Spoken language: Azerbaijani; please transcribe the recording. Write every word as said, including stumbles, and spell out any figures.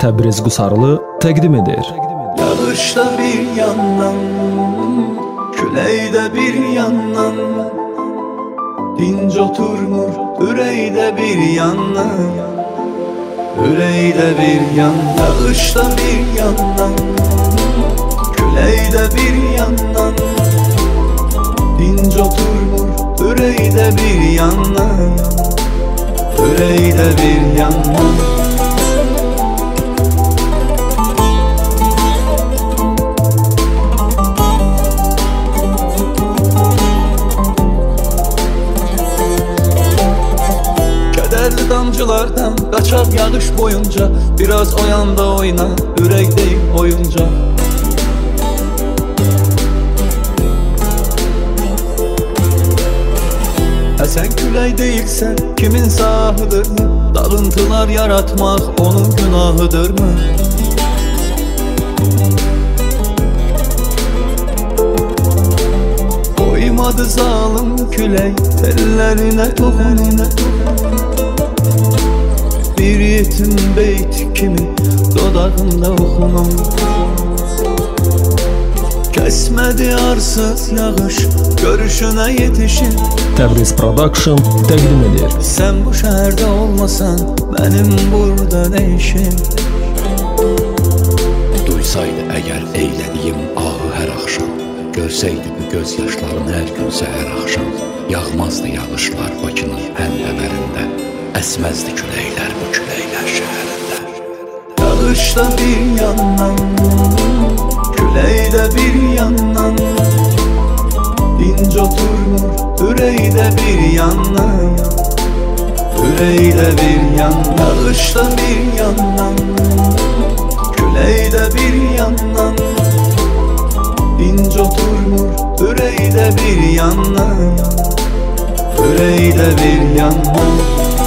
Təbriz Qusarlı təqdim edir. Yağışda bir yandan, küləkdə bir yandan, dinc oturmur ürəkdə bir yandan, ürəkdə bir yandan. Yağışda bir yandan, küləkdə bir yandan, dinc oturmur ürəkdə bir yandan, ürəkdə bir yandan. Kədərli damcılardan qaçar yağış boyunca, biraz o yanda oyna, ürək deyil oyunca. Sən külək deyilsən, kimin sahıdırmı? Dağıntılar yaratmaq onun günahıdırmı? Qoymadı zalım külək tellərinə toxununa, bir yetim beyt kimi dodağında oxunum. Kəsmədi arsız yağış, görüşünə yetişin. Təbriz Production təqdim edir. Sən bu şəhərdə olmasan, mənim burada nə işim? Duysaydı əgər eylədiyim ahı hər axşam, görsəydi bu göz yaşlarım hər gün səhər axşam, yağmazdı yağışlar Bakının həndəvərində, əsməzdi küləklər bu küləklər şəhərində. Yağışda bir yandan, küləkdə bir yandan, dinc oturmur ürəkdə bir yandan, ürəkdə bir yandan. Yağışda bir yandan, küləkdə bir yandan, dinc oturmur ürəkdə bir yandan, ürəkdə bir yandan.